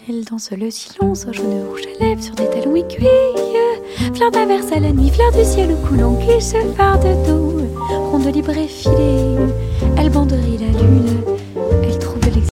Elle danse le silence au jaune rouge à lèvres sur des talons aiguilles. Fleur d'averse à la nuit, fleur du ciel au coulon qui se farde de dos. Ronde libre et filée, elle banderie la lune.